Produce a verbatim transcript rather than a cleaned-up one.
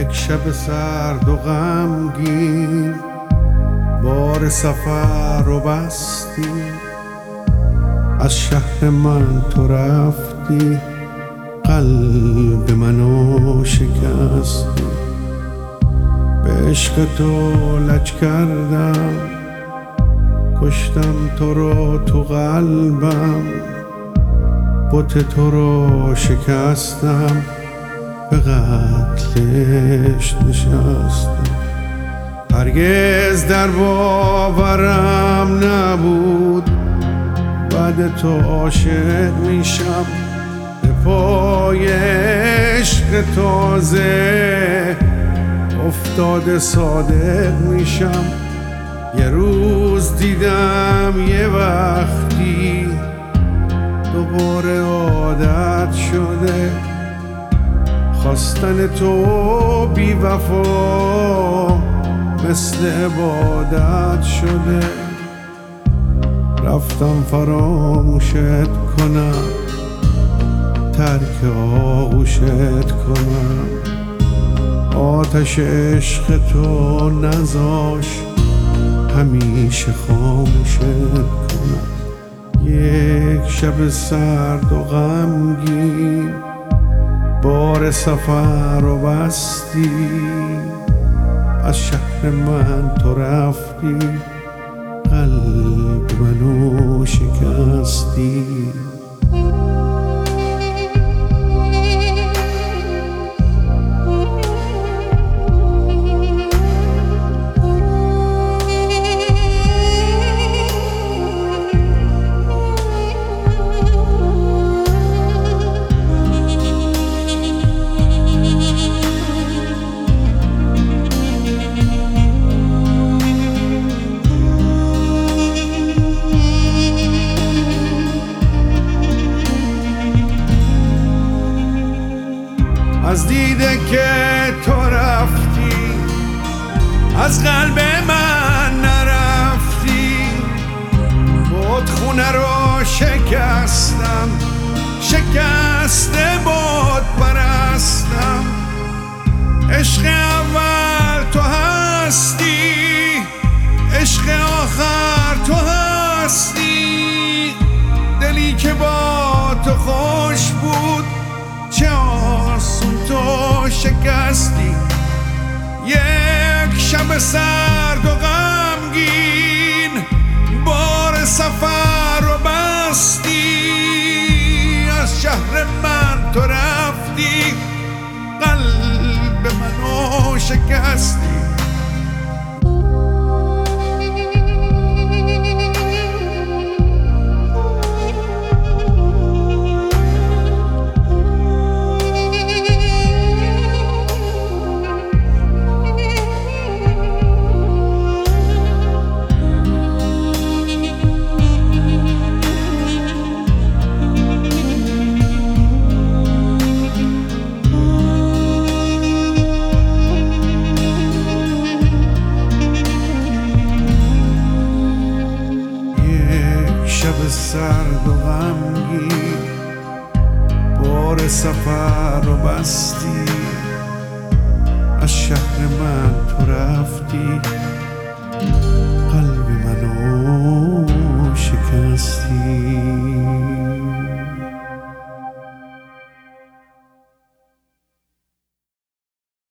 یک شب سرد و غمگین بار سفر رو بستی، از شهر من تو رفتی، قلب منو شکستی. به عشق تو لج کردم، کشتم تو رو تو قلبم، بت تو رو شکستم، به قتلش نشستم. هرگز در باورم نبود بعد تو عاشق میشم، به پای عشق تازه افتاده صادق میشم. یه روز دیدم یه وقتی دوباره عادت شده، خواستن تو بی وفا مثل عبادت شده. رفتم فراموشت کنم، ترک آغوشت کنم، آتش عشق تو نذاش همیشه خاموشت کنم. یک شب سرد و غمگین بار سفر رو بستی، از شهر من تو رفتی، قلب منو شکستی. از دیده که تو رفتی، از قلب من نرفتی، بود خونه رو شکستم، شکسته بود پرستم. عشق اول تو هستی، عشق آخر تو هستی. دلی که با تو خوش بود چه آسون تو شکستی. یک شب سرد و غمگین بار سفر رو بستی، از شهر من تو رفتی، قلب منو شکستی. شب سرد و غمگین بار سفر رو بستی، از شهر من تو رفتی،